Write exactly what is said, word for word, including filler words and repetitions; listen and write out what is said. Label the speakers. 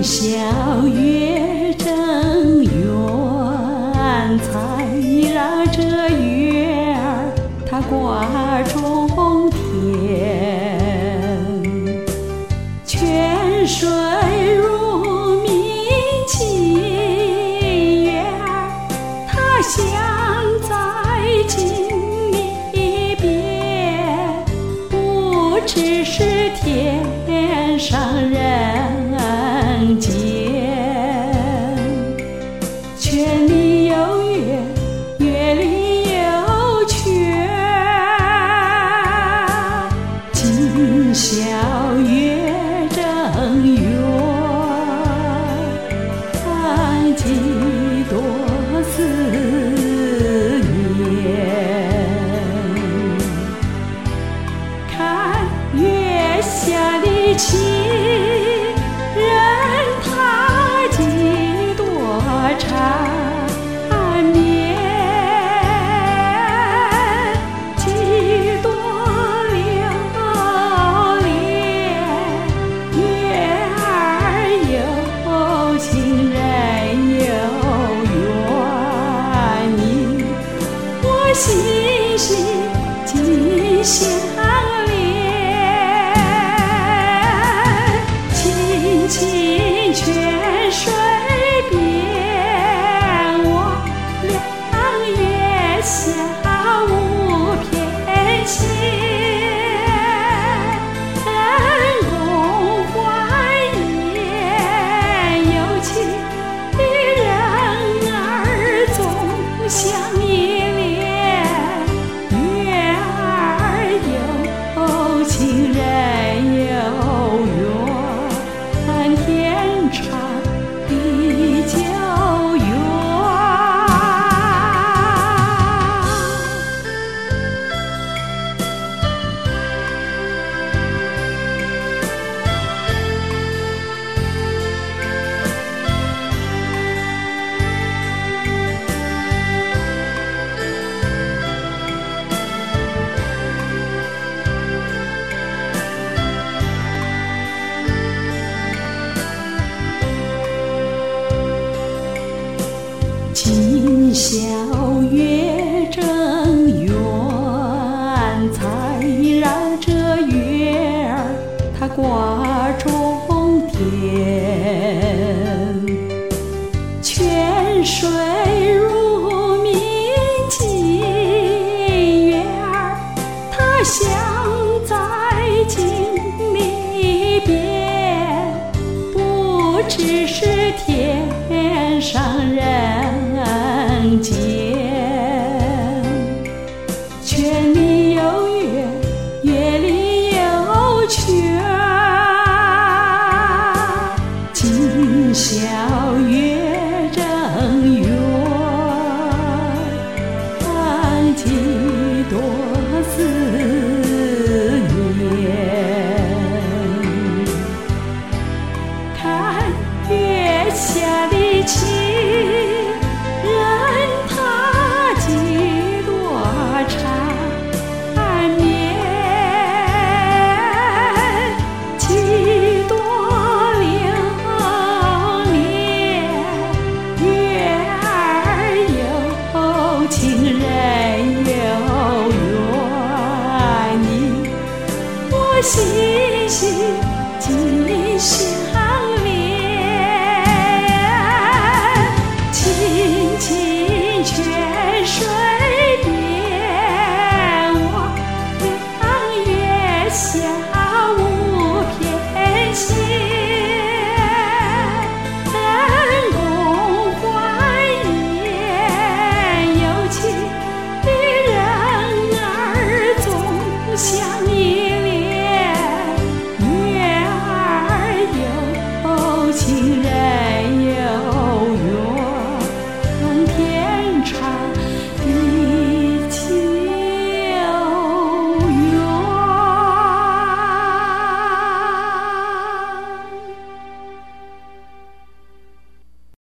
Speaker 1: 宵月正圆，才让这月儿它挂中天。泉水如明清月儿，它像在镜里边，不知是天上人间。泉里有月，月里有泉，今宵月正圆，看几多思念。看月下的情人，他几多缠绵，几多留恋。月儿有情人有缘，你我心心紧相连。清清泉水边，我俩月下无偏见。共欢颜，有情的人儿总相依恋。月儿有情人有缘，天长地久远。今宵月正圆，才让这月儿它挂中天。泉水如明清月儿，它像在镜里边，不知是天上人间。泉里有月，月里有泉，今宵月正圆，看几多思念。看月下的情人，他几多缠绵，几多留恋。月儿有情人有缘，你我心心紧相